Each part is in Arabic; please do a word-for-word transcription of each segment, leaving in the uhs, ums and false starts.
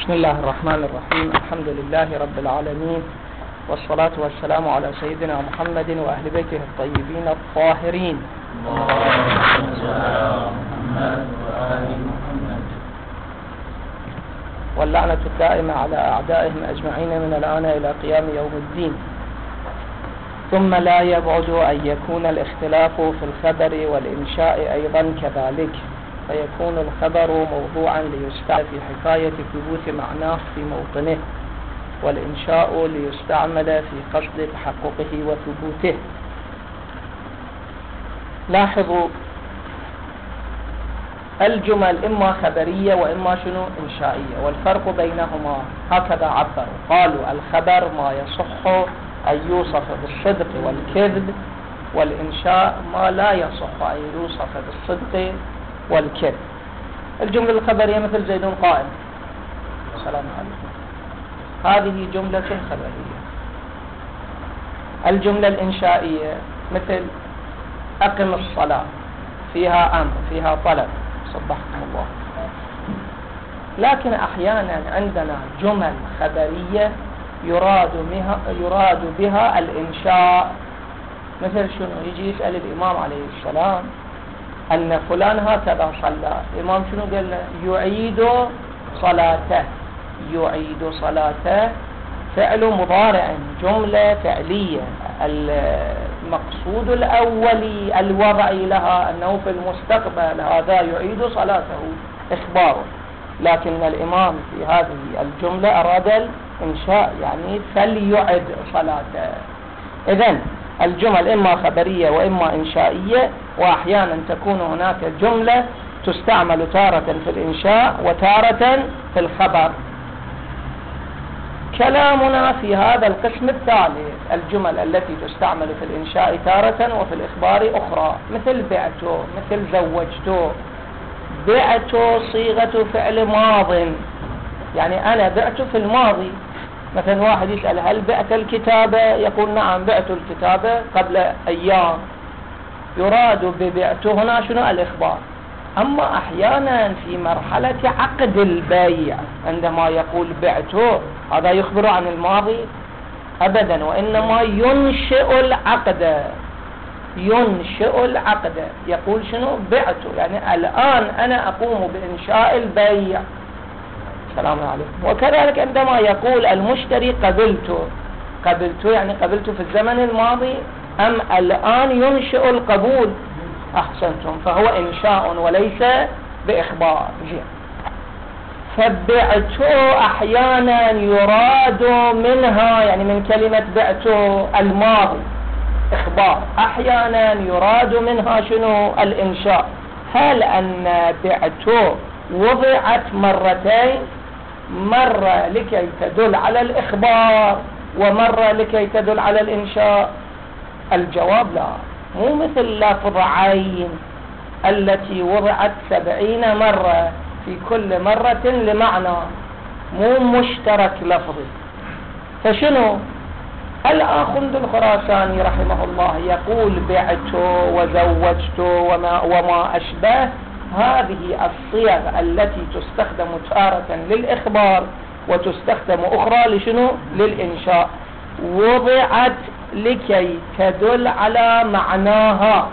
بسم الله الرحمن الرحيم. الحمد لله رب العالمين، والصلاة والسلام على سيدنا محمد وأهل بيته الطيبين الطاهرين. واللعنة الدائمة على أعدائهم أجمعين من الآن إلى قيام يوم الدين. ثم لا يبعد أن يكون الاختلاف في الخبر والإنشاء أيضا كذلك، فيكون الخبر موضوعا ليستعمل في حكاية ثبوت معناه في موطنه، والإنشاء ليستعمل في قصد تحققه وثبوته. لاحظوا الجمل إما خبرية وإما شنو إنشائية، والفرق بينهما هكذا عبروا، قالوا الخبر ما يصح أن يوصف بالصدق والكذب، والإنشاء ما لا يصح أن يوصف بالصدق والكذب. الجملة الخبرية مثل زيد قائم، السلام عليكم، هذه جملة خبرية. الجملة الإنشائية مثل أقم الصلاة، فيها أمر، فيها طلب، صبحكم الله. لكن أحيانا عندنا جمل خبرية يراد بها, يراد بها الإنشاء. مثل شنو؟ يجي يسأل الإمام عليه السلام أن فلان هكذا صلى، الإمام شنو قال له؟ يعيد صلاته. يعيد صلاته فعل مضارع، جملة فعلية، المقصود الأولي الوضعي لها أنه في المستقبل، هذا يعيد صلاته إخباره، لكن الإمام في هذه الجملة أراد الإنشاء، يعني فليعد صلاته. إذن الجمل إما خبرية وإما إنشائية، وأحيانا تكون هناك جملة تستعمل تارة في الإنشاء وتارة في الخبر. كلامنا في هذا القسم الثالث، الجمل التي تستعمل في الإنشاء تارة وفي الإخبار أخرى، مثل بعته، مثل زوجته. بعته صيغة فعل ماض، يعني أنا بعته في الماضي. مثلا واحد يسأل هل بعت الكتابة؟ يقول نعم بعت الكتابة قبل أيام. يراد ببعته هنا شنو؟ الإخبار. أما أحيانا في مرحلة عقد البيع عندما يقول بعته، هذا يخبر عن الماضي أبدا، وإنما ينشئ العقد. ينشئ العقد، يقول شنو؟ بعته، يعني الآن أنا أقوم بإنشاء البيع. السلام عليكم. وكذلك عندما يقول المشتري قبلته، قبلته يعني قبلته في الزمن الماضي أم الآن ينشئ القبول؟ أحسنتم، فهو إنشاء وليس بإخبار. فبعته أحيانا يراد منها، يعني من كلمة بعته الماضي إخبار، أحيانا يراد منها شنو؟ الإنشاء. هل أن بعته وضعت مرتين، مرة لكي تدل على الإخبار ومرة لكي تدل على الإنشاء؟ الجواب لا، مو مثل لفظ عين التي وضعت سبعين مرة، في كل مرة لمعنى، مو مشترك لفظي. فشنو؟ الآخوند الخراساني رحمه الله يقول بعته وزوجته وما, وما أشبه، هذه الصيغ التي تستخدم تارة للإخبار وتستخدم أخرى لشنو؟ للإنشاء، وضعت لكي تدل على معناها.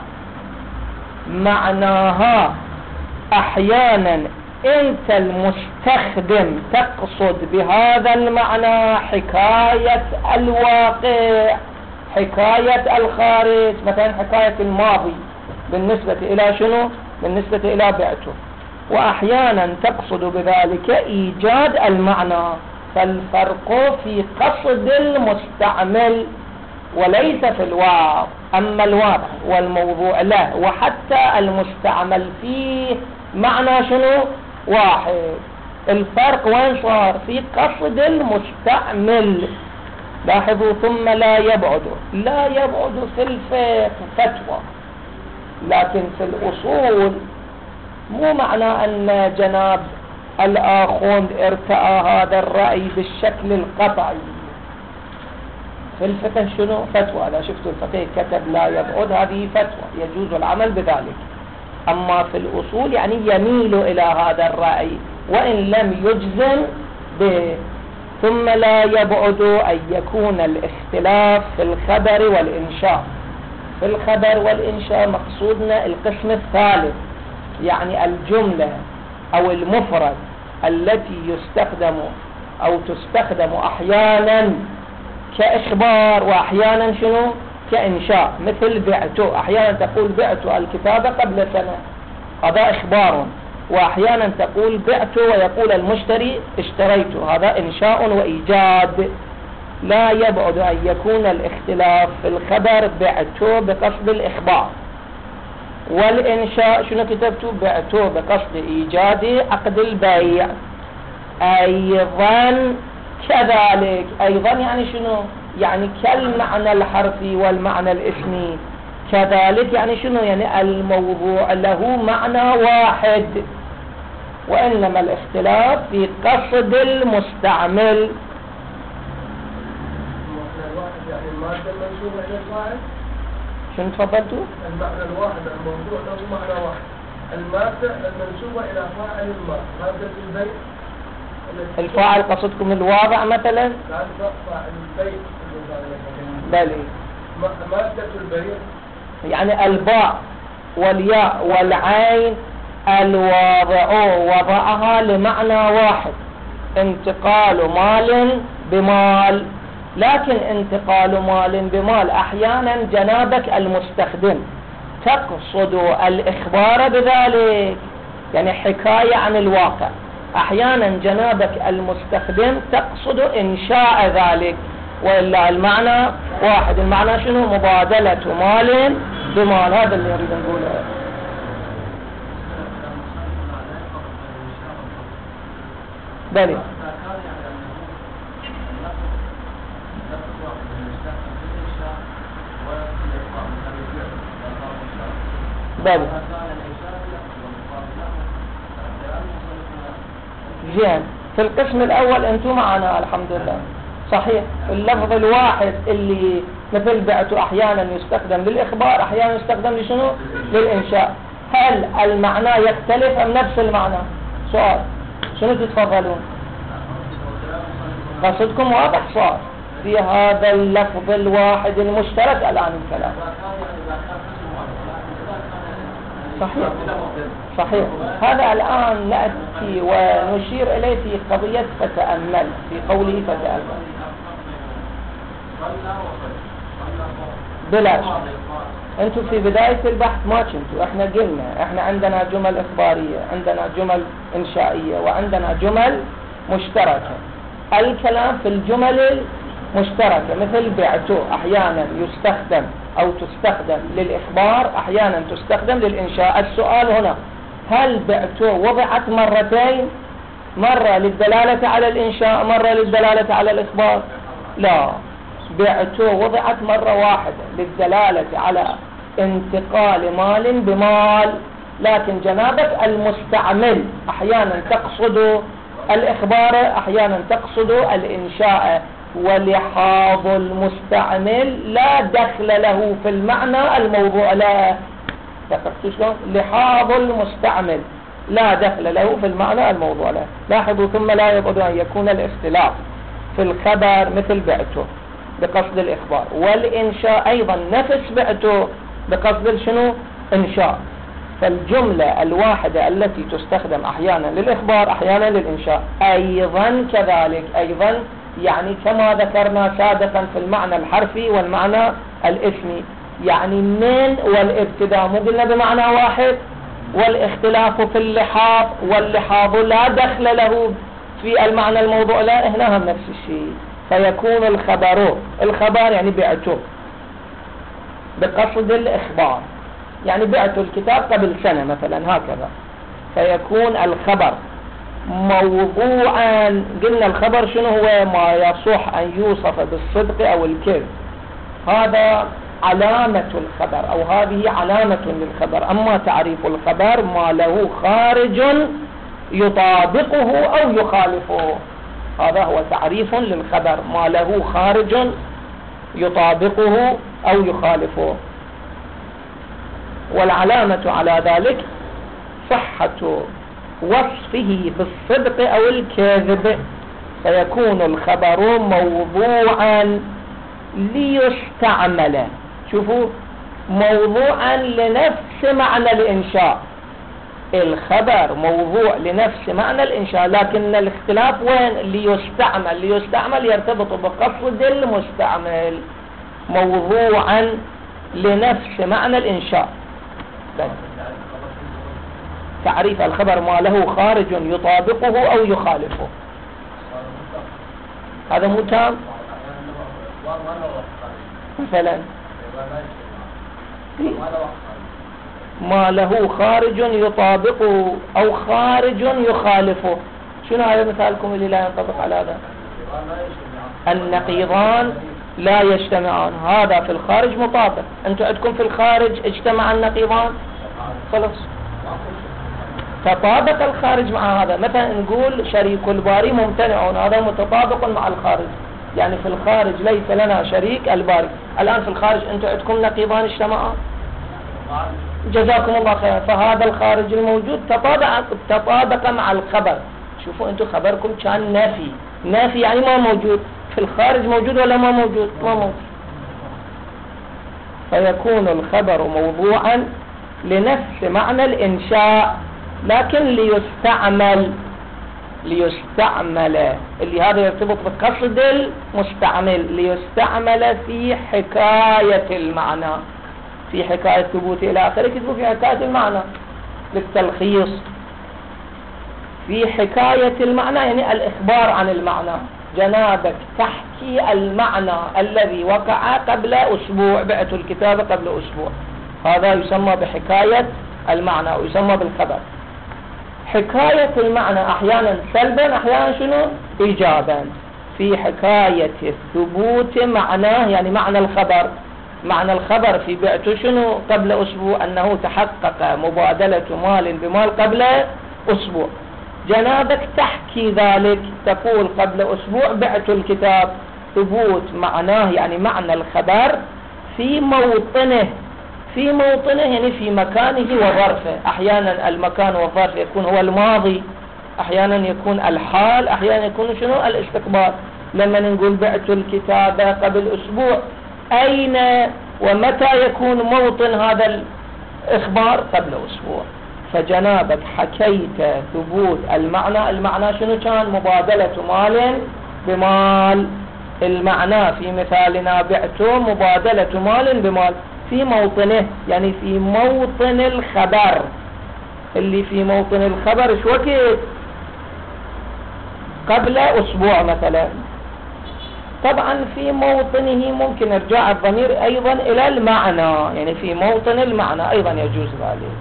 معناها أحيانا أنت المستخدم تقصد بهذا المعنى حكاية الواقع، حكاية الخارج، مثلا حكاية الماضي بالنسبة إلى شنو؟ بالنسبة إلى بعته. وأحيانا تقصد بذلك إيجاد المعنى، فالفرق في قصد المستعمل وليس في الواقع. أما الواقع والموضوع له وحتى المستعمل فيه معنى شنو؟ واحد. الفرق وين صار؟ في قصد المستعمل. لاحظوا ثم لا يبعد، لا يبعد في الفقه فتوى، لكن في الأصول مو معنى أن جناب الآخوند ارتأى هذا الرأي بالشكل القطعي. في الفقه شنو؟ فتوى. إذا شفتوا الفقيه كتب لا يبعد، هذه فتوى يجوز العمل بذلك. أما في الأصول يعني يميل إلى هذا الرأي، وإن لم يجزم ب. ثم لا يبعد أن يكون الاختلاف في الخبر والإنشاء. في الخبر والإنشاء مقصودنا القسم الثالث، يعني الجملة أو المفرد التي يستخدم أو تستخدم أحيانا كإخبار وأحيانا شنو كإنشاء، مثل بعت. أحيانا تقول بعت الكتاب قبل سنة، هذا إخبار، وأحيانا تقول بعت ويقول المشتري اشتريت، هذا إنشاء وإيجاد. لا يبعد أن يكون الاختلاف في الخبر بعت بقصد الإخبار، والإنشاء شنو كتبت؟ بعت بقصد إيجاد عقد البيع. أيضا كذلك، أيضا يعني شنو؟ يعني كالمعنى الحرفي والمعنى الاسمي. كذلك يعني شنو؟ يعني الموضوع له معنى واحد، وإنما الاختلاف في قصد المستعمل. يعني المادة المنسوبة إلى الفاعل. شنو تفضلتوا؟ المعنى الواحد، الموضوع له معنى واحد. المادة المنسوبة إلى فاعل ما، مادة البيع. الفاعل قصدكم الواضع مثلا؟ لا، فاعل البيع. بلي. مادة البيع. يعني الباء والياء والعين الواضع وضعها لمعنى واحد، انتقال مال بمال. لكن انتقال مال بمال أحيانا جنابك المستخدم تقصد الإخبار بذلك، يعني حكاية عن الواقع. أحيانا جنابك المستخدم تقصد إنشاء ذلك، وإلا المعنى واحد. المعنى شنو؟ مبادلة مال بمال. هذا اللي يريد نقوله. بلي. بلي. زين، في القسم الأول أنتم معنا الحمد لله صحيح. اللفظ الواحد اللي مثل بعت أحيانا يستخدم للإخبار، أحيانا يستخدم لشنو؟ للإنشاء. هل المعنى يختلف أم نفس المعنى؟ سؤال، شنو تتفضلون؟ قصدكم واضح صار في هذا اللفظ الواحد المشترك الآن الكلام. صحيح صحيح. هذا الآن نأتي ونشير إليه في قضية فتأمل، في قوله فتأمل بلا شك. أنتم في بداية البحث ما كنتوا، احنا قلنا احنا عندنا جمل إخبارية، عندنا جمل إنشائية، وعندنا جمل مشتركة. الكلام في الجمل المشتركة مثل بعتو أحيانا يستخدم أو تستخدم للإخبار، أحيانا تستخدم للإنشاء. السؤال هنا، هل بعتو وضعت مرتين؟ مرة للدلالة على الإنشاء، مرة للدلالة على الإخبار؟ لا، بعتو وضعت مرة واحدة للدلالة على انتقال مال بمال. لكن جنابك المستعمل أحيانا تقصد الإخبار، أحيانا تقصد الإنشاء. ولحاظ المستعمل لا دخل له في المعنى الموضوع. لا تفكتوا شلون؟ لحاظ المستعمل لا دخل له في المعنى الموضوع. لا لاحظوا. ثم لا يبعد أن يكون الاختلاف في الخبر مثل بعته بقصد الإخبار، والإنشاء أيضا نفس بعته بقصد شنو؟ إنشاء. فالجملة الواحدة التي تستخدم أحيانا للإخبار أحيانا للإنشاء أيضا كذلك. أيضا يعني كما ذكرنا سابقا في المعنى الحرفي والمعنى الاسمي، يعني من والابتداء مو قلنا بمعنى واحد، والاختلاف في اللحاظ، واللحاظ لا دخل له في المعنى الموضوع. لا، هنا هم نفس الشيء. فيكون الخبر، الخبر يعني بعته بقصد الإخبار، يعني بعت الكتاب قبل سنة مثلا هكذا. فيكون الخبر موضوعا. قلنا الخبر شنو هو؟ ما يصح أن يوصف بالصدق أو الكذب، هذا علامة الخبر أو هذه علامة للخبر. أما تعريف الخبر ما له خارج يطابقه أو يخالفه، هذا هو تعريف للخبر، ما له خارج يطابقه أو يخالفه. والعلامة على ذلك صحة وصفه بالصدق أو الكذب. فيكون الخبر موضوعا ليستعمل. شوفوا، موضوعا لنفس معنى الإنشاء. الخبر موضوع لنفس معنى الإنشاء، لكن الاختلاف وين؟ ليستعمل. ليستعمل يرتبط بقصد المستعمل. موضوعا لنفس معنى الإنشاء. تعريف الخبر ما له خارج يطابقه أو يخالفه. هذا مو تام. مثلا ما له خارج يطابقه أو خارج يخالفه. شنو هذا مثالكم اللي لا ينطبق على هذا؟ النقيضان لا يجتمعان. هذا في الخارج مطابق. أنتم عندكم في الخارج اجتمع النقيضان، خلص تطابق الخارج مع هذا. مثلا نقول شريك الباري ممتنع، هذا متطابق مع الخارج. يعني في الخارج ليس لنا شريك الباري. الآن في الخارج أنتم عندكم نقيضان اجتمعان، جزاكم الله خيرا. فهذا الخارج الموجود تطابق تطابق مع الخبر. شوفوا أنتم خبركم كان نافي. نافي يعني ما موجود. في الخارج موجود ولا ما موجود؟ ما موجود. فيكون الخبر موضوعا لنفس معنى الإنشاء، لكن ليستعمل. ليستعمل اللي هذا يرتبط بقصد المستعمل. ليستعمل في حكاية المعنى، في حكاية ثبوت إلى آخره. كتبوا في حكاية المعنى للتلخيص. في حكاية المعنى يعني الإخبار عن المعنى. جنابك تحكي المعنى الذي وقع قبل أسبوع، بعت الكتاب قبل أسبوع، هذا يسمى بحكاية المعنى ويسمى بالخبر. حكاية المعنى أحيانا سلبا، أحيانا شنو؟ إيجابا. في حكاية الثبوت معناه يعني معنى الخبر. معنى الخبر في بعته شنو قبل أسبوع؟ أنه تحقق مبادلة مال بمال قبل أسبوع. جنابك تحكي ذلك، تقول قبل أسبوع بعت الكتاب. ثبوت معناه يعني معنى الخبر في موطنه. في موطنه يعني في مكانه وظرفه. أحيانا المكان والظرف يكون هو الماضي، أحيانا يكون الحال، أحيانا يكون شنو؟ الاستقبال. لما نقول بعت الكتاب قبل أسبوع، أين ومتى يكون موطن هذا الإخبار؟ قبل أسبوع. فجنابك حكيت ثبوت المعنى. المعنى شنو كان؟ مبادلة مال بمال. المعنى في مثالنا بعته مبادلة مال بمال في موطنه، يعني في موطن الخبر. اللي في موطن الخبر شو وقت؟ قبل أسبوع مثلا. طبعا في موطنه ممكن يرجع الضمير أيضا إلى المعنى، يعني في موطن المعنى أيضا يجوز ذلك.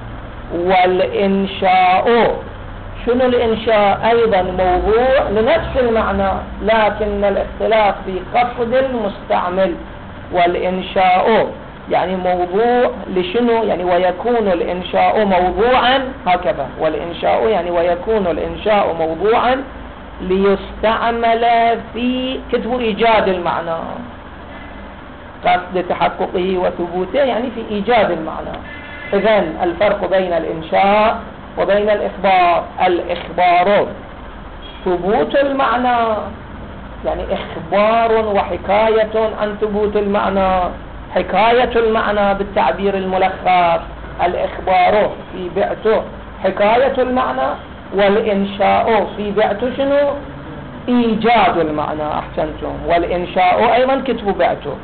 والإنشاء، شنو الإنشاء؟ أيضا موضوع لنفس المعنى، لكن الاختلاف في قصد المستعمل. والإنشاء يعني موضوع لشنو؟ يعني ويكون الإنشاء موضوعا، هكذا. والإنشاء يعني ويكون الإنشاء موضوعا ليستعمل في كتب إيجاد المعنى. قصد تحققه وثبوته يعني في إيجاد المعنى. إذن الفرق بين الإنشاء وبين الإخبار: الإخبار ثبوت المعنى، يعني إخبار وحكاية عن ثبوت المعنى. حكاية المعنى بالتعبير الملخص. الإخبار في بعته حكاية المعنى، والإنشاء في بعته شنو؟ إيجاد المعنى. أحسنتم. والإنشاء أيضا كتب بعته.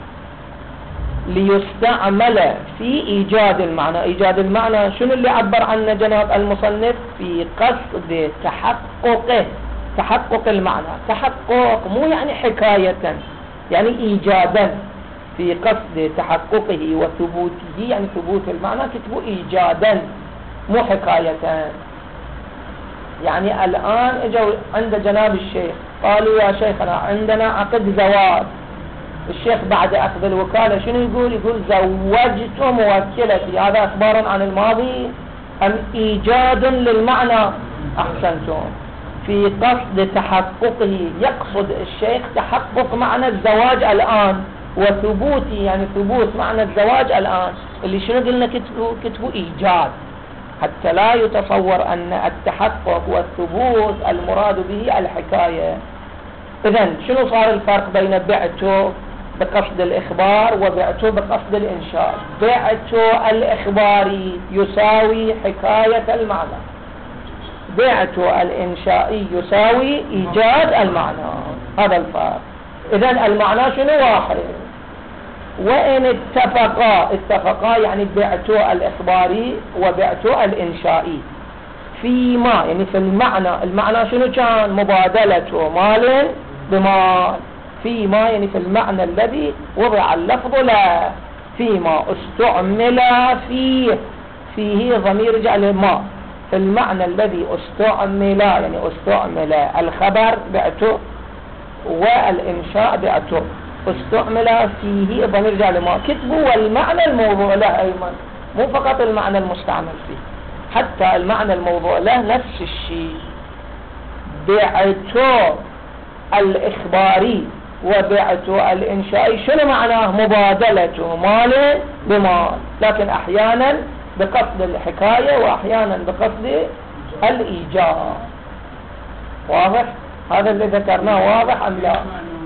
ليستعمل في إيجاد المعنى. إيجاد المعنى شنو اللي عبر عنه جناب المصنف؟ في قصد تحققه، تحقق المعنى. تحقق مو يعني حكاية، يعني إيجادا. في قصد تحققه وثبوته يعني ثبوت المعنى كتبوا إيجادا مو حكاية. يعني الآن اجوا عند جناب الشيخ قالوا يا شيخنا عندنا عقد زواج. الشيخ بعد أخذ الوكالة شنو يقول؟ يقول زوجت موكلتي. هذا أخبار عن الماضي أم إيجاد للمعنى؟ أحسنتم. في قصد تحققه يقصد الشيخ تحقق معنى الزواج الآن، وثبوتي يعني ثبوت معنى الزواج الآن. اللي شنو قلنا؟ كتبوا كتبوا إيجاد، حتى لا يتصور أن التحقق والثبوت المراد به الحكاية. إذن شنو صار الفرق بين بعت بقصد الإخبار وبعت بقصد الإنشاء؟ بعت الإخباري يساوي حكاية المعنى، بعت الإنشائي يساوي إيجاد المعنى، هذا الفرق. إذن المعنى شنو؟ واحد. وإن اتفقا اتفقا يعني بعت الإخباري وبعت الإنشائي فيما، يعني في المعنى، المعنى شنو كان؟ مبادلة مال بمال، فيما يعني في المعنى الذي وضع اللفظ له، فيما استعمل فيه، فيه ضمير رجع لما، في المعنى الذي استعمل يعني استعمل الخبر بعته والإنشاء بعته، استعمل فيه ضمير رجع لما، كتبوا والمعنى الموضوع له أيضا، مو فقط المعنى المستعمل فيه، حتى المعنى الموضوع له نفس الشيء. بعته الإخباري وبعته الإنشائي شنو معناه؟ مبادلة مال بمال، لكن أحيانا بقصد الحكاية وأحيانا بقصد الإيجاب. واضح؟ هذا اللي ذكرناه واضح أم لا؟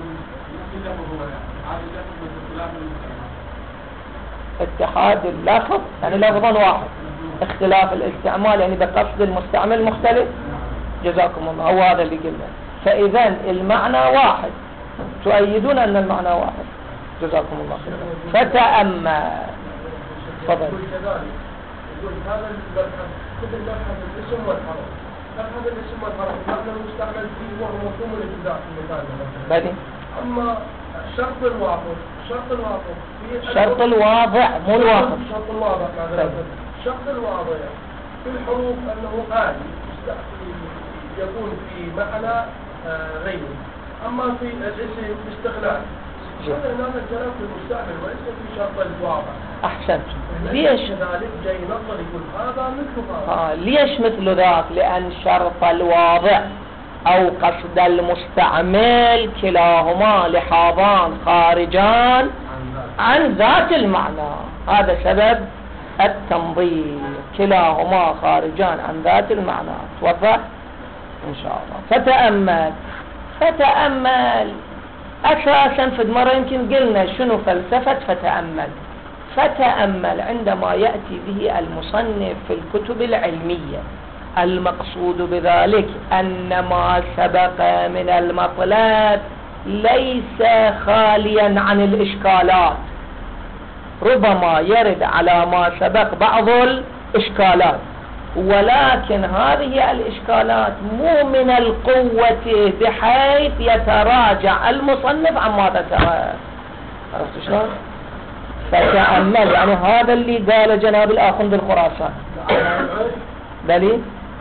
اتحاد اللفظ يعني لفظا واحد، اختلاف الاستعمال يعني بقصد المستعمل مختلف. جزاكم الله، هو هذا اللي قلنا. فإذا المعنى واحد، تؤيدون أن المعنى واحد. جزاكم الله خيرا. فتأمل. تفضل. يقول هذا المبحث كتب مبحث الاسم والحرف، مبحث الاسم والحرف المعنى المستعمل فيه وهو مفهوم الابتداء في المثال. بدي. أما شرط الواقف، شرط الواقف شرط الواضع مو الواقف. شرط الواضع معذرة. شرط الواضع في الحروف أنه آلي يكون في معنى غيره، أما في الاسم استغلال. هذا هناك الكلام في المستعمل وليس في شرط الواضع. أحسنت. ليش؟ كذلك جاي نظر يقول هذا مثل هذا. آه ليش مثل ذاك؟ لأن شرط الواضع أو قصد المستعمل كلاهما لحاظان خارجان عن ذات المعنى، هذا سبب التنظير، كلاهما خارجان عن ذات المعنى. توضح إن شاء الله. فتأمل. فتأمل أساسا في المرة يمكن قلنا شنو فلسفة فتأمل. فتأمل عندما يأتي به المصنف في الكتب العلمية، المقصود بذلك أن ما سبق من المطلب ليس خاليا عن الإشكالات، ربما يرد على ما سبق بعض الإشكالات، ولكن هذه الإشكالات مو من القوة بحيث يتراجع المصنف عما ذكر. عرفت شلون؟ فتأمل يعني هذا اللي قال جناب الآخوند الخراسان. بلي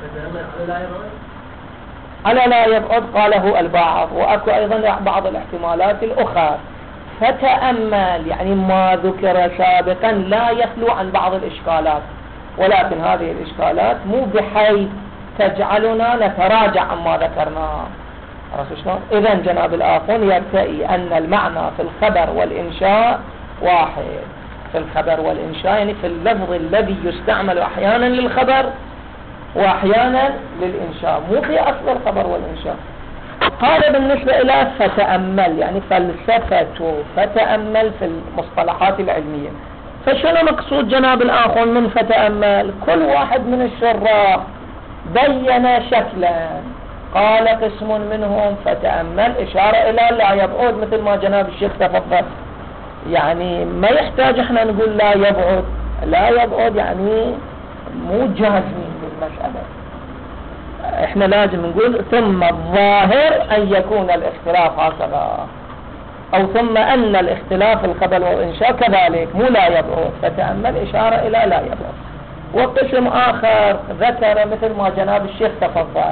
على لا يبعد قاله البعض، وأكو أيضا بعض الاحتمالات الأخرى. فتأمل يعني ما ذكر سابقا لا يخلو عن بعض الإشكالات، ولكن هذه الإشكالات مو بحيث تجعلنا نتراجع عما ذكرناه. عرفت شلون؟ إذن جناب الآخوند يرتئي أن المعنى في الخبر والإنشاء واحد. في الخبر والإنشاء يعني في اللفظ الذي يستعمل أحيانا للخبر وأحيانا للإنشاء، مو في أصل الخبر والإنشاء. هذا بالنسبة إلى فتأمل يعني فلسفة فتأمل في المصطلحات العلمية. فشنو مقصود جناب الآخوند من فتأمل؟ كل واحد من الشراح بين شكلا، قال قسم منهم فتأمل إشارة إلى لا يبعد، مثل ما جناب الشيخ تفضل. يعني ما يحتاج احنا نقول لا يبعد، لا يبعد يعني مو جازمين بالمسألة، احنا لازم نقول ثم الظاهر أن يكون الاختلاف هكذا، أو ثم أن الاختلاف الخبر والإنشاء كذلك، مو لا يبعد. فتأمل إشارة إلى لا يبعد. وقسم آخر ذكر مثل ما جناب الشيخ تفضل.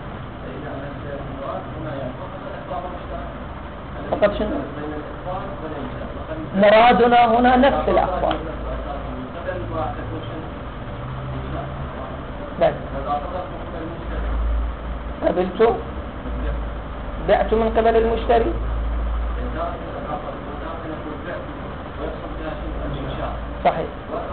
فقط شنو؟ مرادنا هنا نفس الأخبار. بس قبلتوا بعتوا من قبل المشتري. صحيح.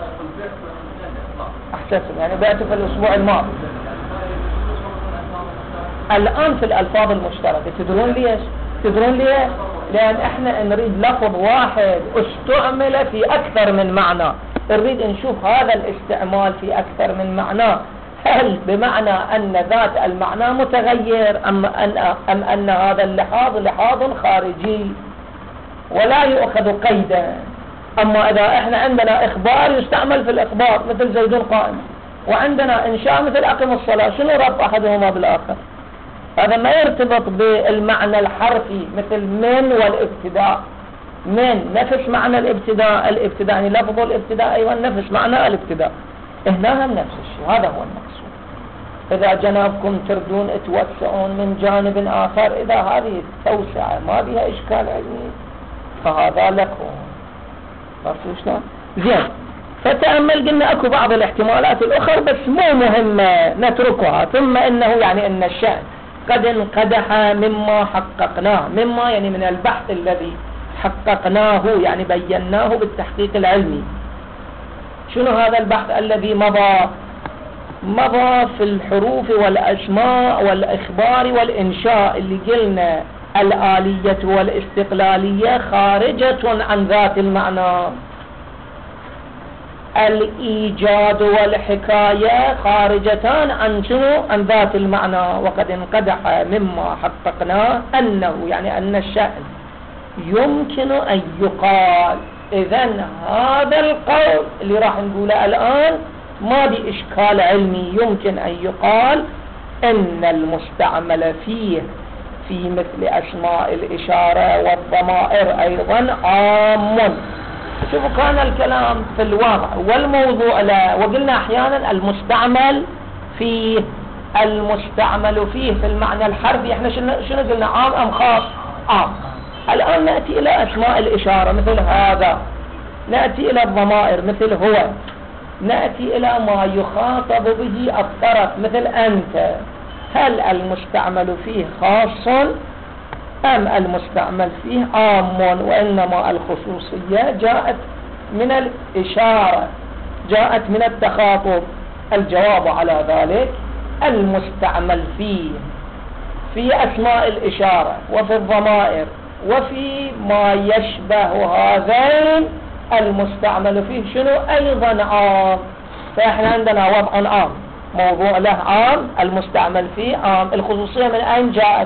أحسنتم، يعني بعتوا في الأسبوع الماضي. الآن في الألفاظ المشتركة تدرون ليش؟ تدرون ليه؟ لأن احنا نريد لفظ واحد استعمل في أكثر من معنى، نريد نشوف هذا الاستعمال في أكثر من معنى، هل بمعنى أن ذات المعنى متغير أم أن, أم أن هذا اللحاظ لحاظ خارجي ولا يؤخذ قيدا. أما إذا احنا عندنا إخبار يستعمل في الإخبار مثل زيد قائم، وعندنا إنشاء مثل أقم الصلاة، شنو ربط أحدهما بالآخر؟ هذا ما يرتبط بالمعنى الحرفي مثل من والابتداء. من نفس معنى الابتداء، الابتداء يعني لفظ الابتداء أيضا نفس معنى الابتداء، هنا هم نفس الشيء، هذا هو المقصود. إذا جنابكم تردون توسعون من جانب آخر، إذا هذه التوسعة ما بها إشكال علمي فهذا لكم. عرفتوا شلون؟ زين، فتأمل قلنا أكو بعض الاحتمالات الأخرى بس مو مهمة نتركها. ثم إنه يعني أن الشأن قد انقدح مما حققناه، مما يعني من البحث الذي حققناه يعني بيناه بالتحقيق العلمي. شنو هذا البحث الذي مضى؟ مضى في الحروف والأسماء والإخبار والإنشاء، اللي قلنا الآلية والاستقلالية خارجة عن ذات المعنى، الإيجاد والحكاية خارجتان عن شنو؟ عن ذات المعنى. وقد انقدح مما حققناه أنه يعني أن الشأن يمكن أن يقال. إذن هذا القول اللي راح نقوله الآن ما بإشكال علمي، يمكن أن يقال أن المستعمل فيه في مثل أسماء الإشارة والضمائر أيضا عام. شوفوا كان الكلام في الوضع والموضوع لا، وقلنا أحيانا المستعمل فيه، المستعمل فيه في المعنى الحرفي احنا شنو قلنا؟ عام أم خاص؟ عام. الآن نأتي إلى أسماء الإشارة مثل هذا، نأتي إلى الضمائر مثل هو، نأتي إلى ما يخاطب به الطرف مثل أنت. هل المستعمل فيه خاص أم المستعمل فيه عام؟ وإنما الخصوصية جاءت من الإشارة، جاءت من التخاطب. الجواب على ذلك المستعمل فيه في أسماء الإشارة وفي الضمائر وفي ما يشبه هذين المستعمل فيه شنو؟ أيضا عام. فإحنا عندنا وضع عام، موضوع له عام، المستعمل فيه عام. الخصوصية من أين جاءت؟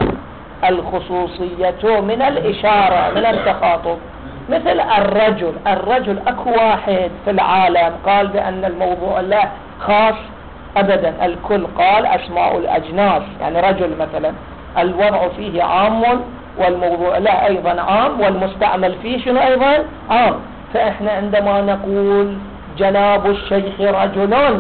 الخصوصية من الإشارة، من التخاطب. مثل الرجل، الرجل أكو واحد في العالم قال بأن الموضوع له خاص؟ أبدا، الكل قال أسماء الأجناس، يعني رجل مثلا الوضع فيه عام والموضوع له أيضا عام، والمستعمل فيه شنو أيضا؟ عام. فإحنا عندما نقول جناب الشيخ رجل،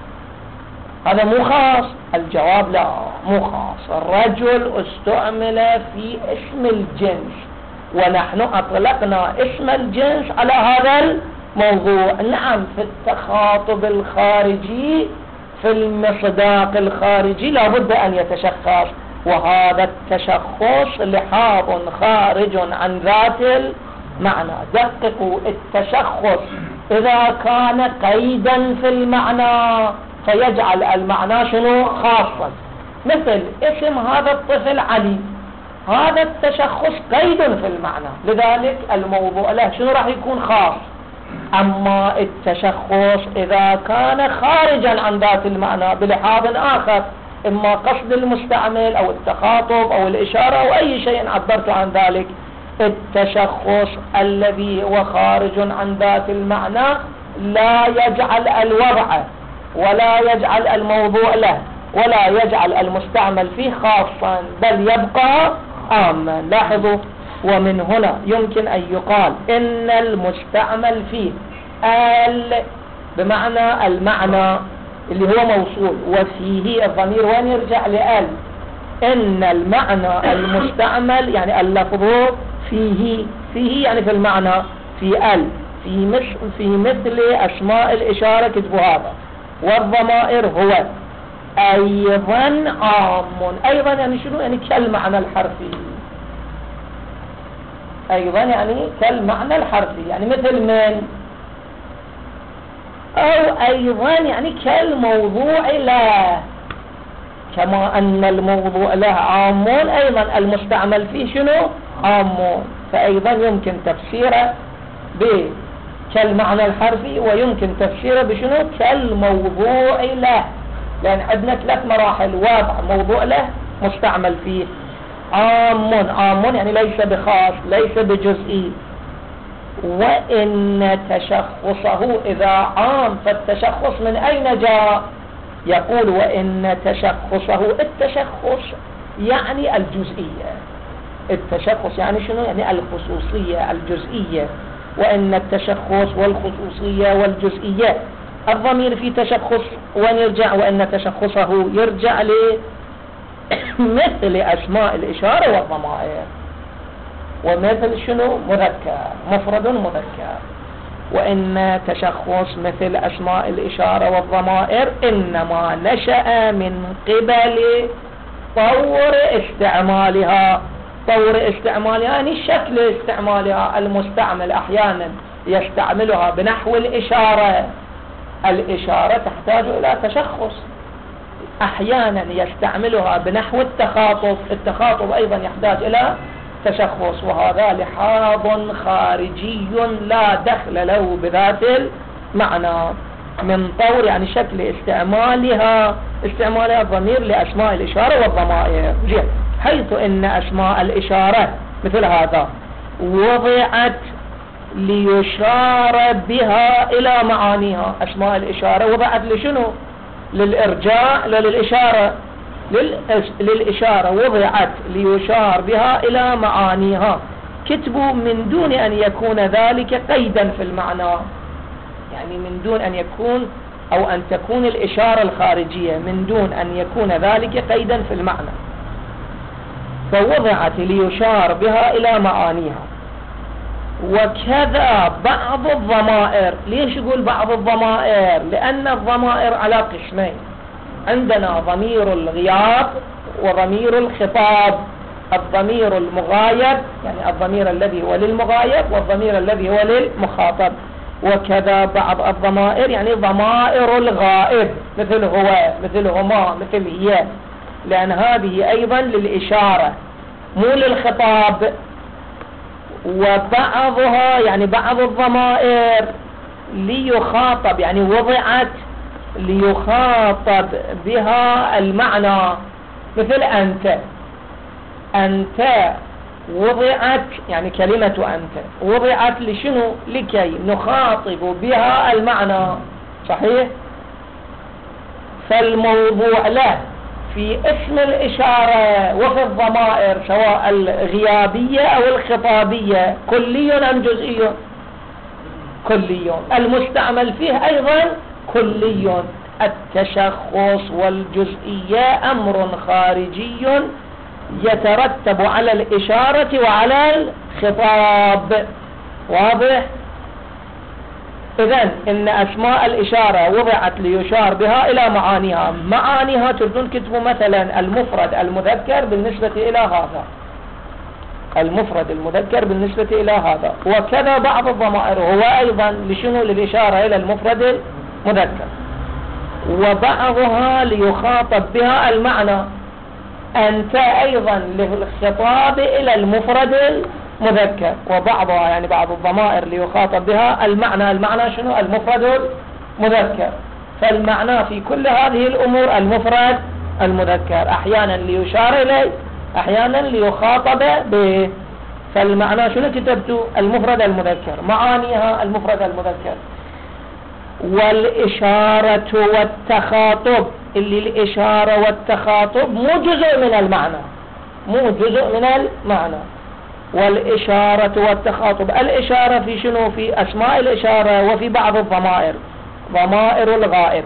هذا مو خاص؟ الجواب لا، مو خاص. الرجل استعمل في اسم الجنس، ونحن أطلقنا اسم الجنس على هذا الموضوع. نعم، في التخاطب الخارجي، في المصداق الخارجي لابد أن يتشخص، وهذا التشخص لحاظ خارج عن ذات المعنى. دققوا، التشخص إذا كان قيدا في المعنى فيجعل المعنى شنو؟ خاصا. مثل اسم هذا الطفل علي، هذا التشخص قيد في المعنى، لذلك الموضوع له شنو راح يكون؟ خاص. أما التشخص إذا كان خارجا عن ذات المعنى بلحاظ آخر، إما قصد المستعمل أو التخاطب أو الإشارة أو أي شيء عبرت عن ذلك، التشخص الذي هو خارج عن ذات المعنى لا يجعل الوضع ولا يجعل الموضوع له ولا يجعل المستعمل فيه خاصا، بل يبقى عاما. لاحظوا، ومن هنا يمكن أن يقال إن المستعمل فيه ال بمعنى المعنى اللي هو موصول، وفيه الضمير وين يرجع؟ لأل. إن المعنى المستعمل يعني اللفظ فيه، فيه يعني في المعنى، في ال، في مثل, في مثل أسماء الإشارة كتبوا هذا. والضمائر هو أيضا عام. أيضا يعني شنو؟ يعني كالمعنى الحرفي، أيضا يعني كالمعنى الحرفي، يعني مثل من، أو أيضا يعني كالموضوع له، كما أن الموضوع له عام أيضا المستعمل فيه شنو؟ عام، فأيضا يمكن تفسيره كالمعنى الحرفي، ويمكن تفسيره بشنو؟ كالموضوع له، لأن عندنا ثلاث مراحل: وضع، موضوع له، مستعمل فيه. عام، عام يعني ليس بخاص، ليس بجزئي. وإن تشخصه إذا عام، فالتشخص من أين جاء؟ يقول وإن تشخصه، التشخص يعني الجزئية، التشخص يعني شنو؟ يعني الخصوصية الجزئية. وإن التشخص والخصوصية والجزئية، الضمير في تشخص وين يرجع؟ وإن تشخصه يرجع لمثل أسماء الإشارة والضمائر. ومثل شنو؟ مذكر، مفرد مذكر. وإن تشخص مثل أسماء الإشارة والضمائر إنما نشأ من قبل طور استعمالها. طور استعمالها يعني شكل استعمالها. المستعمل أحيانا يستعملها بنحو الإشارة، الإشارة تحتاج إلى تشخص. أحيانا يستعملها بنحو التخاطب، التخاطب أيضا يحتاج إلى تشخص. وهذا لحاظ خارجي لا دخل له بذات المعنى. من طور يعني شكل استعمالها، استعمالها الضمير لأسماء الإشارة والضمائر. جيد. حيث إن أسماء الإشارة مثل هذا وضعت ليشار بها إلى معانيها. أسماء الإشارة وضعت لشنو؟ للإرجاع، لا للإشارة، للإشارة. وضعت ليشار بها إلى معانيها. كتبوا من دون أن يكون ذلك قيدا في المعنى، يعني من دون أن يكون أو أن تكون الإشارة الخارجية من دون أن يكون ذلك قيدا في المعنى. فوضعت ليشار بها إلى معانيها. وكذا بعض الضمائر. ليش يقول بعض الضمائر؟ لأن الضمائر على قسمين: عندنا ضمير الغياب وضمير الخطاب. الضمير المغايب يعني الضمير الذي هو للمغايب، والضمير الذي هو للمخاطب. وكذا بعض الضمائر يعني ضمائر الغائب، مثل هو، مثل هما، مثل هي، لأن هذه أيضا للإشارة مو للخطاب. وبعضها يعني بعض الضمائر ليخاطب، يعني وضعت ليخاطب بها المعنى، مثل أنت. أنت وضعت يعني كلمة أنت وضعت لشنو؟ لكي نخاطب بها المعنى، صحيح؟ فالموضوع له في اسم الإشارة وفي الضمائر سواء الغيابية أو الخطابية كلي أم جزئي؟ كلي. المستعمل فيه أيضا كلي. التشخص والجزئية أمر خارجي يترتب على الإشارة وعلى الخطاب. واضح؟ إذن إن أسماء الإشارة وضعت ليشار بها إلى معانيها. معانيها تردون كتبوا مثلا المفرد المذكر بالنسبة إلى هذا، المفرد المذكر بالنسبة إلى هذا. وكذا بعض الضمائر هو أيضا لشنو؟ للإشارة إلى المفرد المذكر. وبعضها ليخاطب بها المعنى. أنت أيضا للخطاب إلى المفرد المذكر. وبعضها يعني بعض الضمائر ليخاطب بها المعنى. المعنى شنو؟ المفرد المذكر. فالمعنى في كل هذه الأمور المفرد المذكر، أحيانا ليشار إليه، أحيانا ليخاطب به. فالمعنى شنو كتبتوا؟ المفرد المذكر. معانيها المفرد المذكر. والإشارة والتخاطب، اللي الإشارة والتخاطب مو جزء من المعنى، مو جزء من المعنى. والإشارة والتخاطب، الإشارة في شنو؟ في أسماء الإشارة وفي بعض الضمائر، ضمائر الغائب.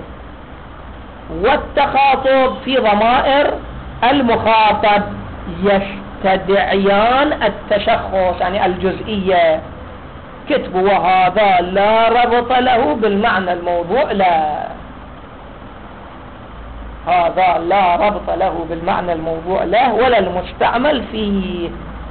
والتخاطب في ضمائر المخاطب، يستدعيان التشخص يعني الجزئية. كتب وهذا لا ربط له بالمعنى الموضوع. لا، هذا لا ربط له بالمعنى الموضوع له، ولا المستعمل فيه،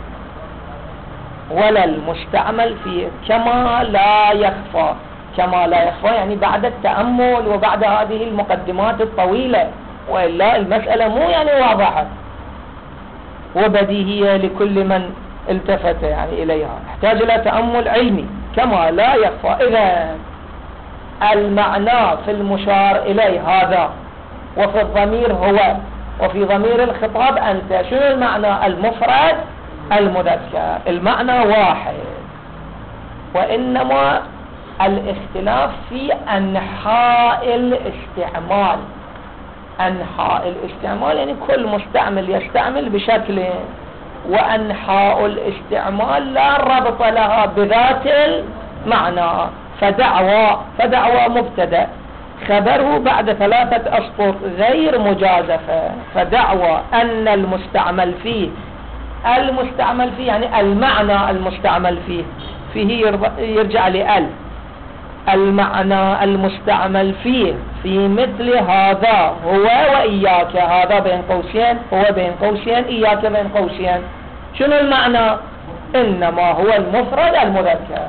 ولا المستعمل فيه. كما لا يخفى، كما لا يخفى يعني بعد التأمل وبعد هذه المقدمات الطويلة، وإلا المسألة مو يعني واضحة وبديهية لكل من التفت يعني إليها، يحتاج إلى تأمل علمي كما لا يخفى. إذا المعنى في المشار إليه هذا، وفي الضمير هو، وفي ضمير الخطاب أنت، شنو المعنى؟ المفرد المذكر، المعنى واحد، وإنما الاختلاف في أنحاء الاستعمال. أنحاء الاستعمال يعني كل مستعمل يستعمل بشكل، وأنحاء الاستعمال لا ربط لها بذات المعنى. فدعوى فدعوى مبتدأ، خبره بعد ثلاثة أسطر غير مجازفة. فدعوى أن المستعمل فيه، المستعمل فيه يعني المعنى المستعمل فيه، فيه يرجع لأل، المعنى المستعمل فيه في مثل هذا هو وإياك، هذا بين قوسين، هو بين قوسين، إياك بين قوسين. شنو المعنى؟ إنما هو المفرد المذكر.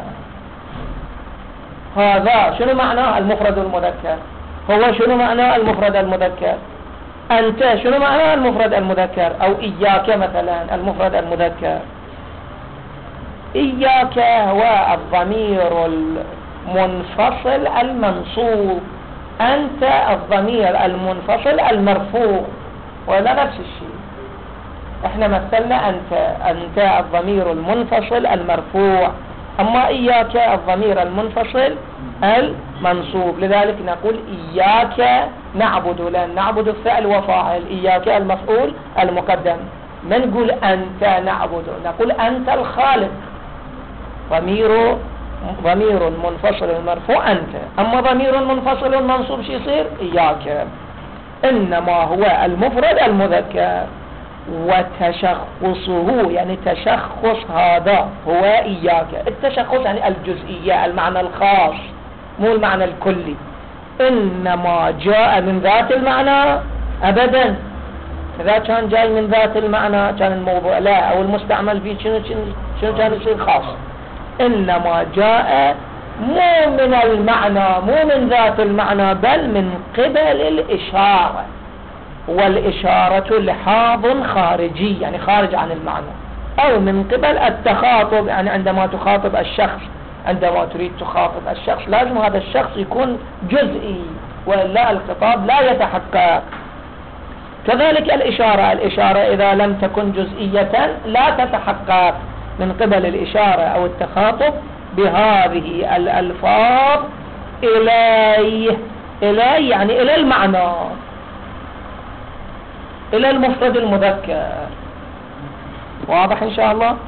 هذا شنو معنى المفرد المذكر؟ هو شنو معنى المفرد المذكر؟ أنت شنو معنى المفرد المذكر؟ أو إياك مثلا المفرد المذكر. إياك هو الضمير المنفصل المنصوب، أنت الضمير المنفصل المرفوع، ولا نفس الشيء. احنا مثلنا أنت، أنت الضمير المنفصل المرفوع، أما إياك الضمير المنفصل المنصوب. لذلك نقول إياك نعبد، لأن نعبد الفعل وفاعل، إياك المفعول المقدم. ما نقول أنت نعبد، نقول أنت الخالق، ضمير ضمير منفصل مرفوع أنت. أما ضمير منفصل منصوب شو يصير؟ إياك. إنما هو المفرد المذكر، وتشخصه يعني تشخص هذا هو إياك. التشخص يعني الجزئية، المعنى الخاص، مو المعنى الكلي. إنما جاء من ذات المعنى أبدا. إذا كان جاي من ذات المعنى كان الموضوع لا، أو المستعمل فيه شنو شنو كان يصير خاص. إنما جاء مو من المعنى، مو من ذات المعنى، بل من قبل الإشارة. والإشارة لحاظ خارجي يعني خارج عن المعنى، أو من قبل التخاطب يعني عندما تخاطب الشخص، عندما تريد تخاطب الشخص لازم هذا الشخص يكون جزئي، وإلا الخطاب لا يتحقق. كذلك الإشارة، الإشارة إذا لم تكن جزئية لا تتحقق من قبل الإشارة أو التخاطب بهذه الألفاظ إليه. إليه يعني إلى المعنى، إلى المفرد المذكر. واضح إن شاء الله؟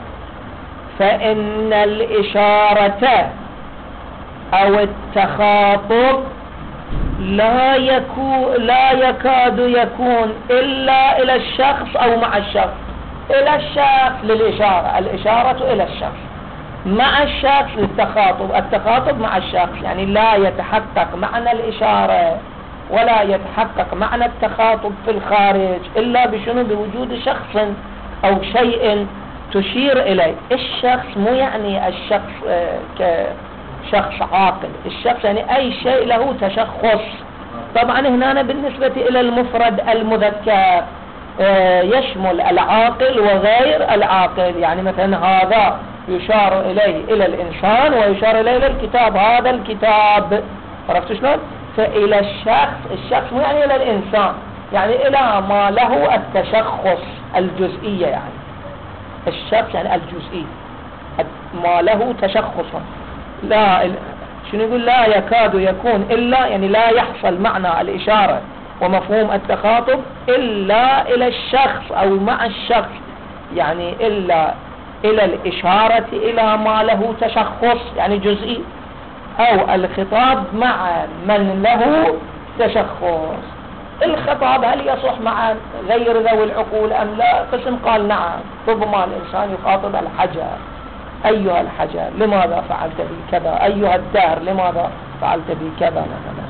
فإن الإشارة أو التخاطب لا يكون لا يكاد يكون إلا إلى الشخص أو مع الشخص. إلى الشخص للإشارة، الإشارة إلى الشخص، مع الشخص للتخاطب، التخاطب مع الشخص. يعني لا يتحقق معنى الإشارة ولا يتحقق معنى التخاطب في الخارج إلا بشنو؟ بوجود شخص أو شيء تشير إليه. الشخص مو يعني الشخص كشخص عاقل، الشخص يعني أي شيء له تشخص. طبعا هنا بالنسبة إلى المفرد المذكر يشمل العاقل وغير العاقل. يعني مثلا هذا يشار إليه إلى الإنسان ويشار إليه إلى الكتاب، هذا الكتاب. عرفت شلون؟ فإلى الشخص، الشخص مو يعني إلى الإنسان، يعني إلى ما له التشخص الجزئية. يعني الشخص يعني الجزئي ما له تشخص. لا شنو يقول؟ لا يكاد يكون إلا يعني لا يحصل معنى الإشارة ومفهوم التخاطب إلا إلى الشخص أو مع الشخص، يعني إلا إلى الإشارة إلى ما له تشخص يعني جزئي، أو الخطاب مع من له تشخص. الخطاب هل يصح مع غير ذوي العقول أم لا؟ قسم قال نعم، ربما الإنسان يخاطب الحجر، أيها الحجر لماذا فعلت بي كذا، أيها الدهر لماذا فعلت بي كذا مثلا.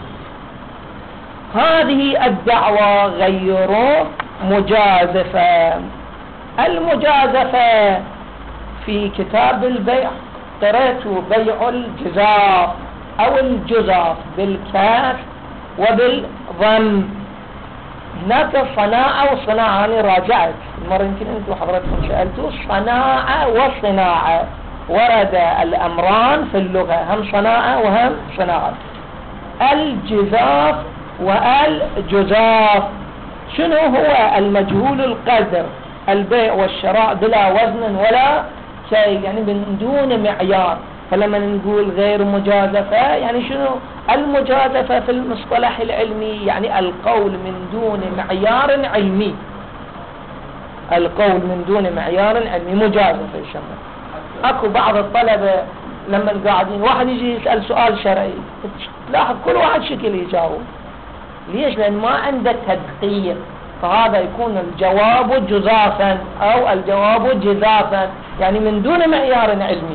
هذه الدعوة غير مجازفة. المجازفة في كتاب البيع قرأت بيع الجزاف أو الجزاف بالكاف وبالضم. هناك صناعة وصناعة. أنا راجعت المرة يمكن أنتم حضرتكم سألتوا صناعة وصناعة، ورد الأمران في اللغة، هم صناعة وهم صناعة. الجزاف والجزاف شنو هو؟ المجهول القدر، البيع والشراء بلا وزن ولا شيء، يعني من دون معيار. فلما نقول غير مجازفة يعني شنو؟ المجازفة في المصطلح العلمي يعني القول من دون معيار علمي، القول من دون معيار علمي مجازفة يسمى. اكو بعض الطلبة لما قاعدين واحد يجي يسأل سؤال شرعي تلاحظ كل واحد شكل يجاوب. ليش؟ لأن ما عنده تدقيق، فهذا يكون الجواب جزافا أو الجواب جزافا، يعني من دون معيار علمي.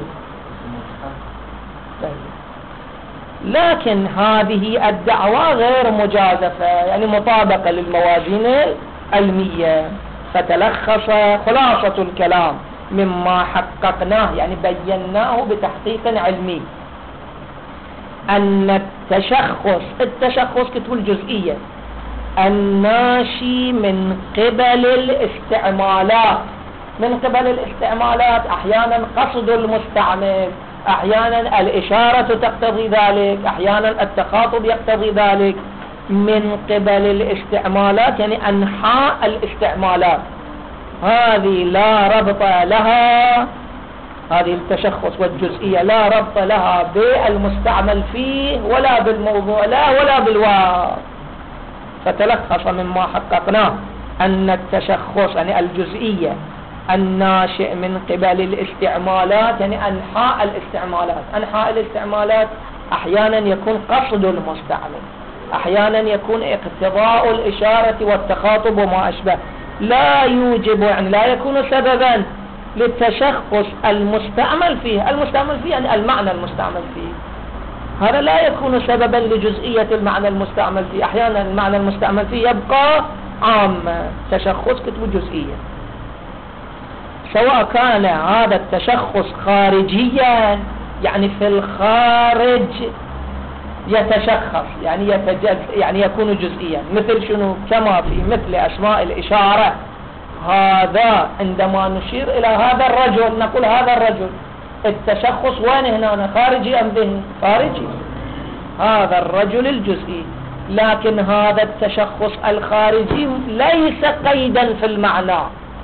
لكن هذه الدعوة غير مجازفة، يعني مطابقة للموازين العلمية. فتلخص خلاصة الكلام مما حققناه، يعني بيناه بتحقيق علمي، أن التشخص التشخص كتب الجزئية الناشي من قبل الاستعمالات، من قبل الاستعمالات أحيانا قصد المستعمل، أحيانا الإشارة تقتضي ذلك، أحيانا التخاطب يقتضي ذلك. من قبل الاستعمالات يعني أنحاء الاستعمالات، هذه لا ربط لها، هذه التشخص والجزئية لا ربط لها بالمستعمل فيه ولا بالموضوع لا ولا بالواو. فتلخص مما حققناه أن التشخص يعني الجزئية الناشئ من قبل الاستعمالات يعني أنحاء الاستعمالات. أنحاء الاستعمالات أحيانا يكون قصد المستعمل، أحيانا يكون اقتضاء الإشارة والتخاطب وما أشبه، لا يوجب يعني لا يكون سببا للتشخص المستعمل فيه. المستعمل فيه يعني المعنى المستعمل فيه، هذا لا يكون سببا لجزئية المعنى المستعمل فيه. أحيانا المعنى المستعمل فيه يبقى عاما، تشخص كتب جزئية، سواء كان هذا التشخص خارجيا يعني في الخارج يتشخص يعني يتجز يعني يكون جزئيا، مثل شنو؟ كما في مثل أسماء الإشارة. هذا عندما نشير إلى هذا الرجل نقول هذا الرجل، التشخص وين هنا؟ خارجي أم ذهني؟ خارجي، هذا الرجل الجزئي. لكن هذا التشخص الخارجي ليس قيدا في المعنى،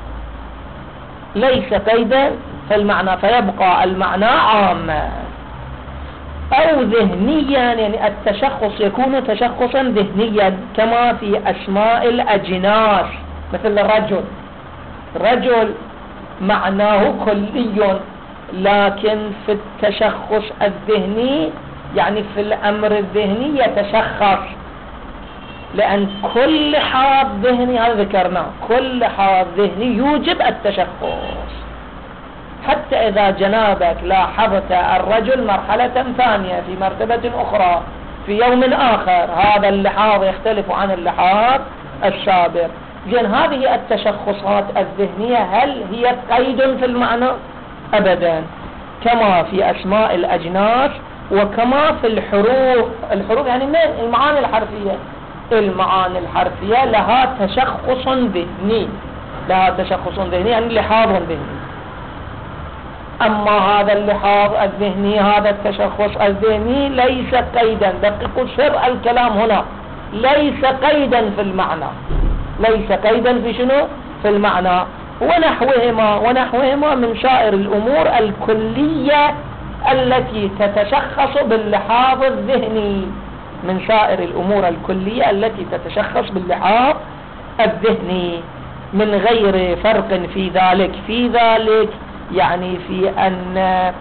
ليس قيدا في المعنى، فيبقى المعنى عاما. أو ذهنيا يعني التشخص يكون تشخصا ذهنيا كما في أسماء الأجناس، مثل الرجل، رجل معناه كلي، لكن في التشخص الذهني يعني في الأمر الذهني يتشخص، لأن كل حاض ذهني هذا ذكرناه، كل حاض ذهني يوجب التشخص. حتى إذا جنابك لاحظت الرجل مرحلة ثانية في مرتبة أخرى في يوم آخر، هذا اللحاظ يختلف عن اللحاظ السابق. زين هذه التشخصات الذهنية هل هي قيد في المعنى؟ أبدا، كما في أسماء الأجناس وكما في الحروف. الحروف يعني من المعاني الحرفية، المعاني الحرفية لها تشخص ذهني، لها تشخص ذهني يعني لحاظ ذهني. أما هذا اللحاظ الذهني، هذا التشخص الذهني ليس قيدا، دققوا سر الكلام هنا، ليس قيدا في المعنى، ليس قيدا في شنو؟ في المعنى. ونحوهما ونحوهما من سائر الأمور الكلية التي تتشخص باللحاظ الذهني، من سائر الأمور الكلية التي تتشخص باللحاظ الذهني، من غير فرق في ذلك. في ذلك يعني في أن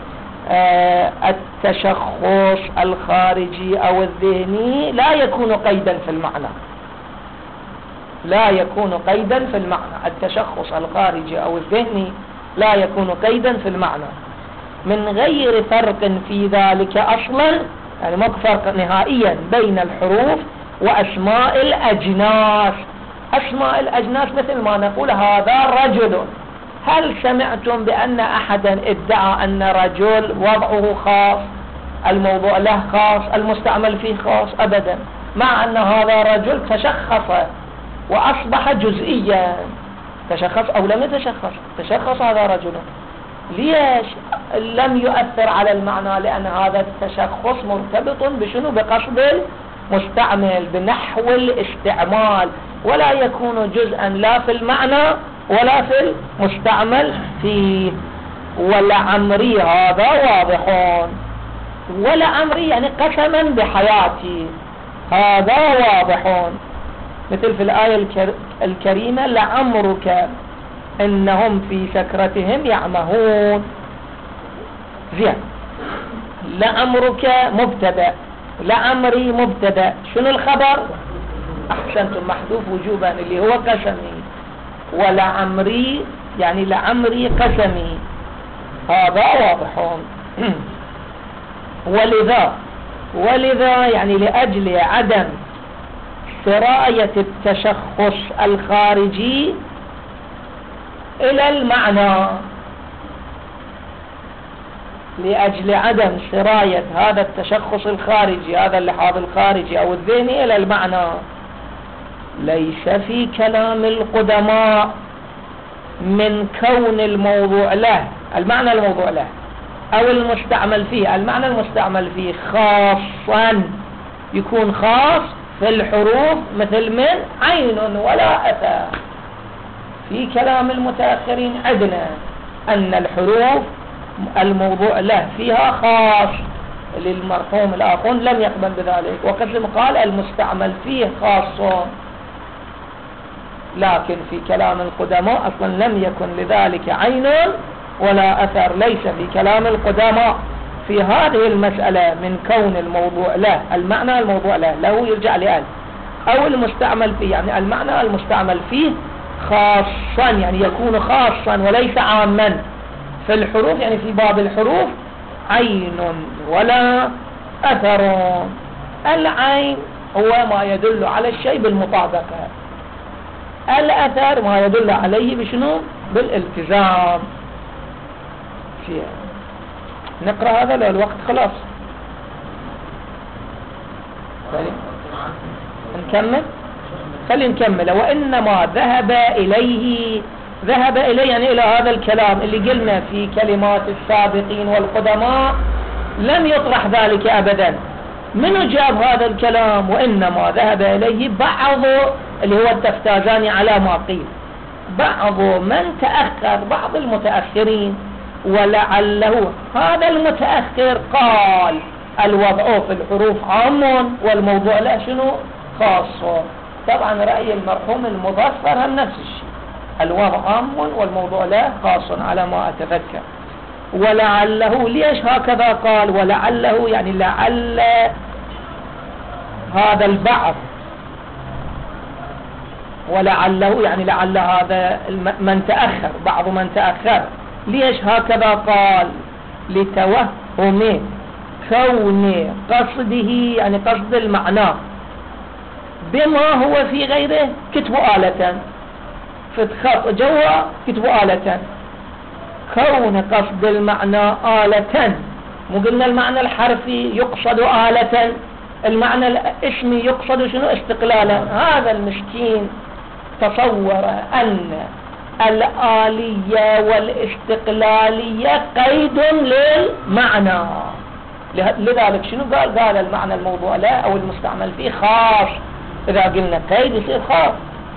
التشخص الخارجي أو الذهني لا يكون قيدا في المعنى، لا يكون قيدا في المعنى. التشخص الخارجي أو الذهني لا يكون قيدا في المعنى، من غير فرق في ذلك أصلا، يعني ما فرق نهائيا بين الحروف وأسماء الأجناس. أسماء الأجناس مثل ما نقول هذا رجل، هل سمعتم بأن أحدا ادعى أن رجل وضعه خاص، الموضوع له خاص، المستعمل فيه خاص؟ أبدا، مع أن هذا رجل تشخص وأصبح جزئيا. تشخص أو لم يتشخص؟ تشخص هذا رجل. ليش لم يؤثر على المعنى؟ لأن هذا التشخص مرتبط بشنو؟ بقصد المستعمل، بنحو الاستعمال، ولا يكون جزءا لا في المعنى ولا في المستعمل فيه. ولعمري هذا واضح. ولعمري يعني قسما بحياتي، هذا واضح. مثل في الآية الكريمة لعمرك إنهم في سكرتهم يعمهون. زين، لعمرك مبتدأ، لعمري مبتدأ، شنو الخبر؟ أحسنتم، محذوف وجوبا اللي هو قسمي. ولعمري يعني لعمري قسمي، هذا واضح. ولذا ولذا يعني لأجل عدم سراية التشخص الخارجي إلى المعنى، لأجل عدم سراية هذا التشخص الخارجي، هذا اللحاظ الخارجي أو الذهني إلى المعنى، ليس في كلام القدماء من كون الموضوع له المعنى الموضوع له أو المستعمل فيه المعنى المستعمل فيه خاصا، يكون خاص في الحروف مثل من عين ولا أثر. في كلام المتأخرين عندنا أن الحروف الموضوع له فيها خاص، للمرحوم الآخون لم يقبل بذلك، وقسم قال المستعمل فيه خاص. لكن في كلام القدماء أصلا لم يكن لذلك عين ولا أثر، ليس في كلام القدماء في هذه المسألة من كون الموضوع له المعنى الموضوع له له يرجع لأل أو المستعمل فيه، يعني المعنى المستعمل فيه خاصا، يعني يكون خاصا وليس عاما. في الحروف يعني في باب الحروف عين ولا أثر. العين هو ما يدل على الشيء بالمطابقة، الأثر ما يدل عليه بشنو؟ بالالتزام. نقرأ هذا لو الوقت خلاص نكمل، خلي نكمل. وإنما ذهب إليه، ذهب إليه يعني إلى هذا الكلام اللي قلنا في كلمات السابقين والقدماء لم يطرح ذلك أبدا. من جاب هذا الكلام؟ وإنما ذهب إليه بعض اللي هو التفتازاني على ما قيل، بعض من تأخر، بعض المتأخرين. ولعله هذا المتأخر قال الوضع في الحروف عام والموضوع له شنو؟ خاص. طبعا رأي المرحوم المظفر هم نفس الشيء، الوضع عام والموضوع له خاص على ما أتذكر. ولعله ليش هكذا قال؟ ولعله يعني لعل هذا البعض، ولعله يعني لعل هذا من تأخر، بعض من تأخر. ليش هكذا قال؟ لتوهم كون قصده يعني قصد المعنى بما هو في غيره كتب آلة، في خط جوا كتب آلة، كون قصد المعنى آلة. مو قلنا المعنى الحرفي يقصد آلة، المعنى الاسمي يقصد شنو؟ استقلالا. هذا المسكين تصور أن الآلية والاستقلالية قيد للمعنى، لذلك شنو قال؟ قال المعنى الموضوع له أو المستعمل فيه خاص. إذا قلنا قيد يصير خاص.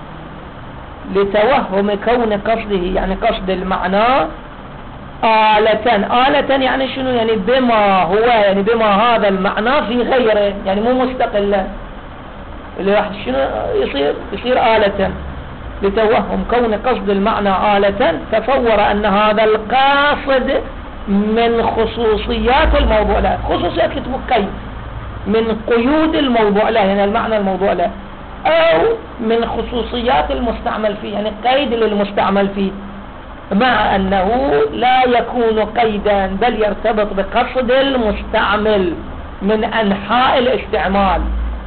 لتوهم كون قصده يعني قصد المعنى آلة، آلة يعني شنو؟ يعني بما هو، يعني بما هذا المعنى في غيره، يعني مو مستقلا، اللي راح شنو يصير؟ يصير آلة. لتوهم كون قصد المعنى آلة، تصور أن هذا القاصد من خصوصيات الموضوع له، خصوصيات كتب قيد من قيود الموضوع له يعني المعنى الموضوع له، أو من خصوصيات المستعمل فيه يعني قيد للمستعمل فيه، مع أنه لا يكون قيدا بل يرتبط بقصد المستعمل من أنحاء الاستعمال.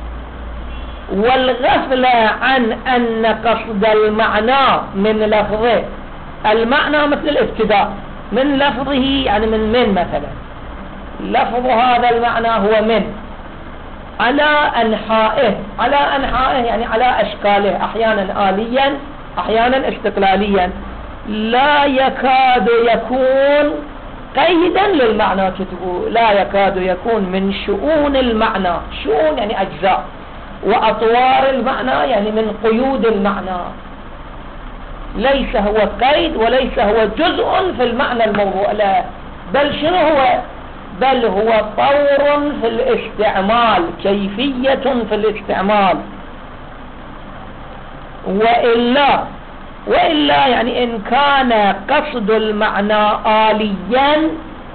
والغفلة عن أن قصد المعنى من لفظه، المعنى مثل الابتداء من لفظه يعني من من مثلا، لفظ هذا المعنى هو من، على أنحائه، على أنحائه يعني على أشكاله، أحيانا آليا أحيانا استقلاليا، لا يكاد يكون قيدا للمعنى. كتبوا لا يكاد يكون من شؤون المعنى، شؤون يعني أجزاء، وأطوار المعنى يعني من قيود المعنى، ليس هو قيد وليس هو جزء في المعنى الموضوع، لا، بل شنو هو؟ بل هو طور في الاستعمال، كيفية في الاستعمال. وإلا وإلا يعني إن كان قصد المعنى آليا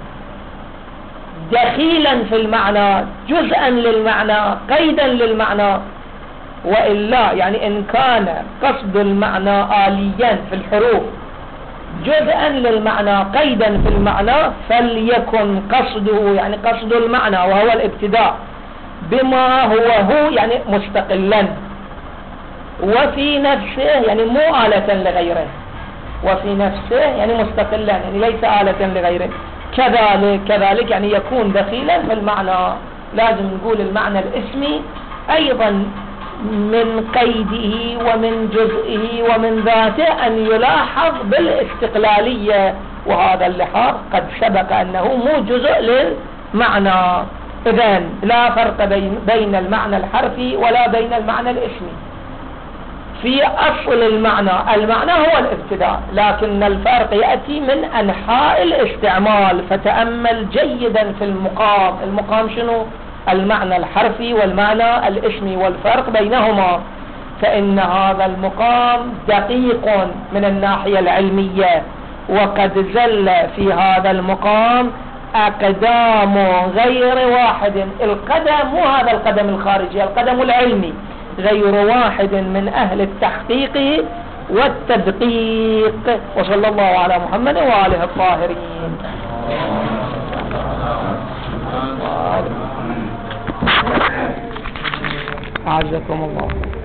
دخيلا في المعنى، جزءا للمعنى، قيدا للمعنى، وإلا يعني إن كان قصد المعنى آليا في الحروف جزءا للمعنى قيدا في المعنى، فليكن قصده يعني قصد المعنى وهو الابتداء بما هو هو يعني مستقلا، وفي نفسه يعني مو آلة لغيره، وفي نفسه يعني مستقلا يعني ليس آلة لغيره. كذلك كذلك يعني يكون دخيلا في المعنى. لازم نقول المعنى الاسمي أيضا من قيده ومن جزئه ومن ذاته أن يلاحظ بالاستقلالية، وهذا اللحاظ قد سبق أنه مو جزء للمعنى. إذن لا فرق بين, بين المعنى الحرفي ولا بين المعنى الاسمي. في أصل المعنى، المعنى هو الابتداء، لكن الفرق يأتي من أنحاء الاستعمال. فتأمل جيدا في المقام. المقام شنو؟ المعنى الحرفي والمعنى الاسمي والفرق بينهما. فإن هذا المقام دقيق من الناحية العلمية، وقد زل في هذا المقام أقدام غير واحد. القدم مو هذا القدم الخارجي، القدم العلمي، غير واحد من أهل التحقيق والتدقيق. وصلى الله على محمد وآله الطاهرين. أعزكم الله.